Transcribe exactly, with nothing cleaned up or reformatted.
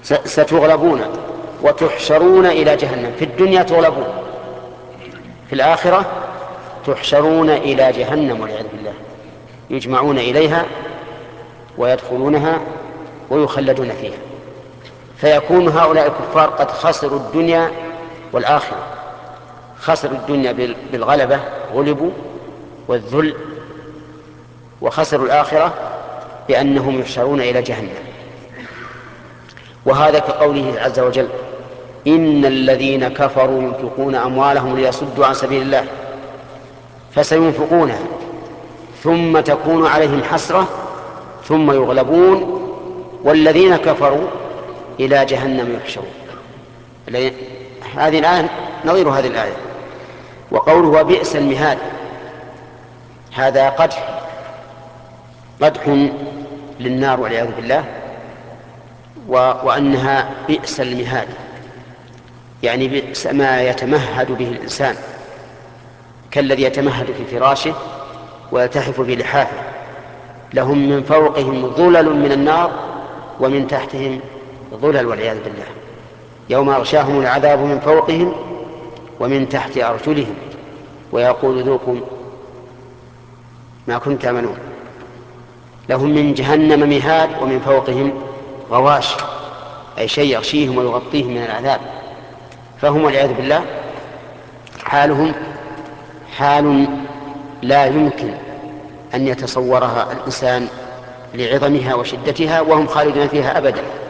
ستغلبون وتحشرون إلى جهنم. في الدنيا تغلبون، في الآخرة تحشرون إلى جهنم والعياذ بالله، يجمعون إليها ويدخلونها ويخلدون فيها. فيكون هؤلاء الكفار قد خسروا الدنيا والآخرة. خسروا الدنيا بالغلبة، غلبوا والذل، وخسروا الآخرة بأنهم يحشرون إلى جهنم. وهذا كقوله عز وجل: إن الذين كفروا ينفقون أموالهم ليصدوا عن سبيل الله فسينفقونها ثم تكون عليهم حسرة ثم يغلبون والذين كفروا إلى جهنم يحشرون. هذه الآية نظير هذه الآية. وقوله وبئس المهاد، هذا قدح قدح للنار والعياذ بالله، وأنها بئس المهاد، يعني بئس ما يتمهد به الإنسان، كالذي يتمهد في فراشه ويلتحف بلحافه. لهم من فوقهم ظلل من النار ومن تحتهم ظلل والعياذ بالله، يوم يغشاهم العذاب من فوقهم ومن تحت أرجلهم ويقول ذوقوا ما كنتم تعملون. لهم من جهنم مهاد ومن فوقهم غواش، أي شيء يغشيهم ويغطيهم من العذاب. فهم والعياذ بالله حالهم حال لا يمكن أن يتصورها الإنسان لعظمها وشدتها، وهم خالدون فيها أبدا.